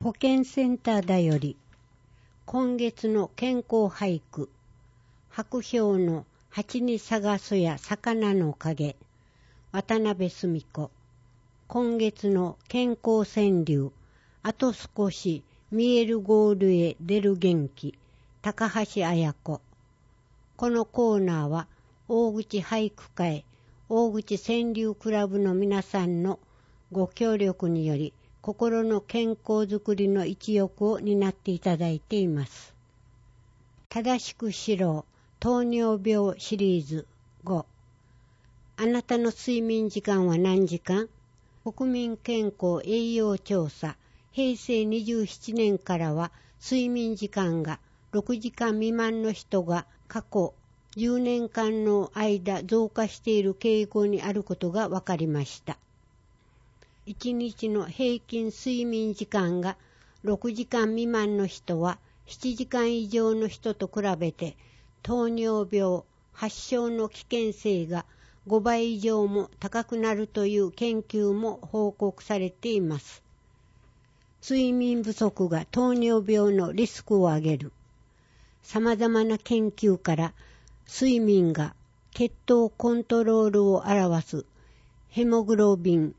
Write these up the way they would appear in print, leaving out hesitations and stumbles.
保健センターだより今月の健康俳句、白氷の蜂に探すや魚の影、渡辺澄子。今月の健康川柳、あと少し見えるゴールへ出る元気、高橋彩子。このコーナーは大口俳句会、大口川柳クラブの皆さんのご協力により、心の健康づくりの一翼を担っていただいています。正しく知ろう糖尿病シリーズ5。あなたの睡眠時間は何時間？国民健康栄養調査平成27年からは睡眠時間が6時間未満の人が過去10年間の間増加している傾向にあることが分かりました。1日の平均睡眠時間が6時間未満の人は7時間以上の人と比べて糖尿病発症の危険性が5倍以上も高くなるという研究も報告されています。睡眠不足が糖尿病のリスクを上げる。様々な研究から睡眠が血糖コントロールを表すヘモグロビン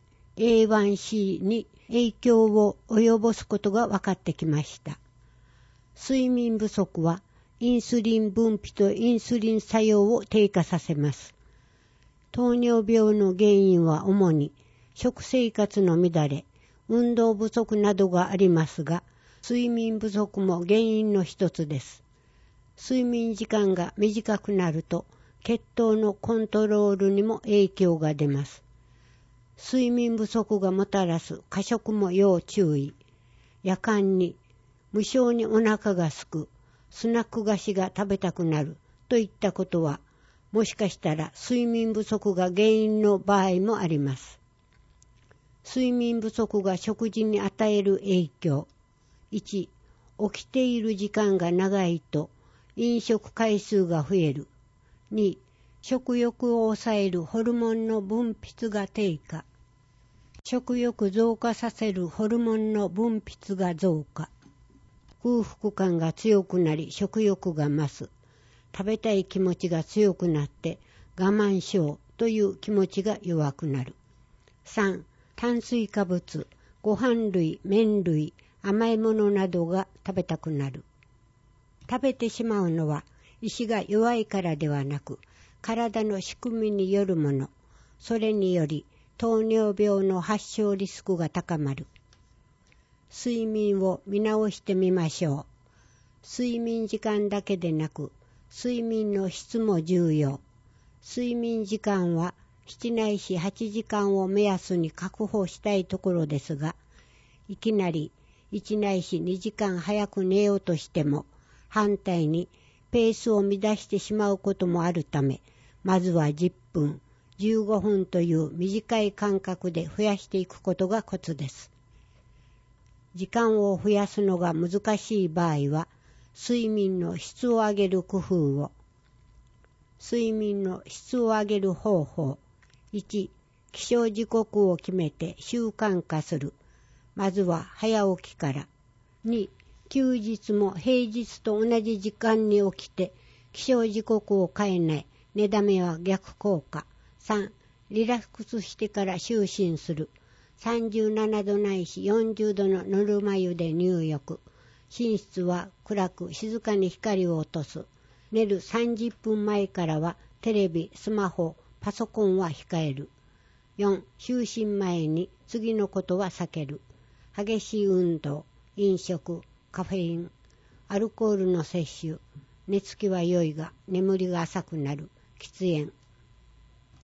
A1C に影響を及ぼすことが分かってきました。睡眠不足はインスリン分泌とインスリン作用を低下させます。糖尿病の原因は主に食生活の乱れ、運動不足などがありますが、睡眠不足も原因の一つです。睡眠時間が短くなると血糖のコントロールにも影響が出ます。睡眠不足がもたらす過食も要注意。夜間に無性にお腹がすく、スナック菓子が食べたくなるといったことは、もしかしたら睡眠不足が原因の場合もあります。睡眠不足が食事に与える影響。1、起きている時間が長いと飲食回数が増える。2、食欲を抑えるホルモンの分泌が低下。食欲増加させるホルモンの分泌が増加。空腹感が強くなり食欲が増す。食べたい気持ちが強くなって我慢しようという気持ちが弱くなる。3、炭水化物、ご飯類、麺類、甘いものなどが食べたくなる。食べてしまうのは意志が弱いからではなく、体の仕組みによるもの。それにより糖尿病の発症リスクが高まる。睡眠を見直してみましょう。睡眠時間だけでなく、睡眠の質も重要。睡眠時間は7ないし8時間を目安に確保したいところですが、いきなり1ないし2時間早く寝ようとしても、反対にペースを乱してしまうこともあるため、まずは10分、15分という短い間隔で増やしていくことがコツです。時間を増やすのが難しい場合は、睡眠の質を上げる工夫を。睡眠の質を上げる方法。1、起床時刻を決めて習慣化する。まずは早起きから。2、休日も平日と同じ時間に起きて、起床時刻を変えない。寝だめは逆効果。3、リラックスしてから就寝する。37度ないし40度のぬるま湯で入浴。寝室は暗く静かに光を落とす。寝る30分前からはテレビ、スマホ、パソコンは控える。4、就寝前に次のことは避ける。激しい運動、飲食、カフェイン、アルコールの摂取。寝つきは良いが眠りが浅くなる。喫煙。